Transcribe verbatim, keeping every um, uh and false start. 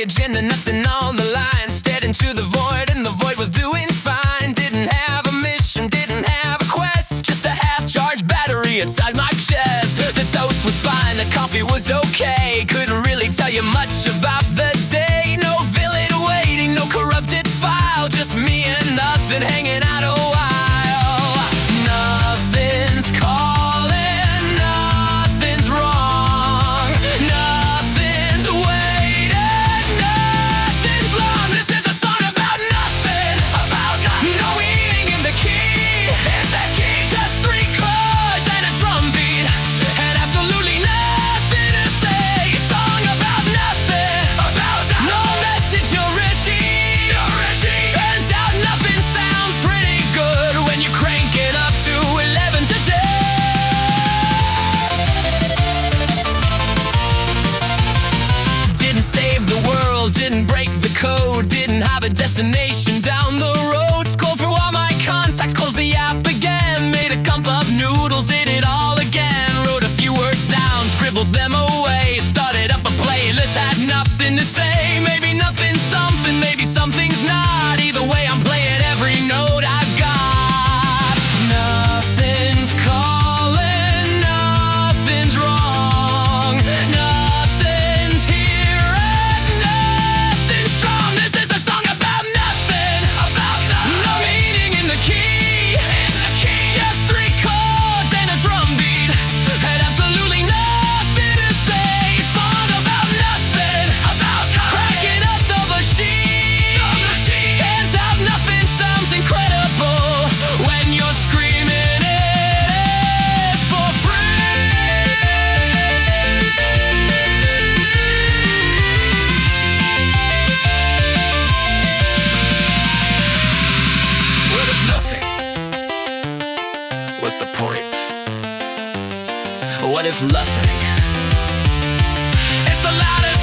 agenda, nothing on the line. Stared into the void and the void was doing fine. Didn't have a mission, didn't have a quest, just a half-charged battery inside my chest. The toast was fine, the coffee was okay. Couldn't really tell you much about the day. No villain waiting, no corrupted file, just me and nothing hanging out a while. Nothing's calling, nothing's wrong, nothing's waiting, nothing's long. This is a song about nothing, about nothing. No meaning in the key, in the key. Just three chords and a drum beat, and absolutely nothing to say. A song about nothing, about nothing. No message, no rishi, no rishi. Turns out nothing sounds pretty good when you crank it up to eleven today. Didn't save the world, didn't break the code, didn't have a destination down the road. Scrolled through all my contacts, closed the app again, made a cup of noodles, did it all again. Wrote a few words down, scribbled them away, started up a playlist, had nothing to say. Maybe nothing's something, maybe something's not. Either way, I'm playing every note I've got. Nothing's calling, nothing's wrong, nothing's here and nothing's strong. This is a song about nothing, about nothing. No meaning in the key, in the key. Just three chords and a drum beat, and absolutely nothing to say. Song about nothing, about nothing. Cracking up the machine, the machine. Turns out nothing sounds incredible when you're screaming it for free. What if nothing? What's the point? What if nothing? It's the loudest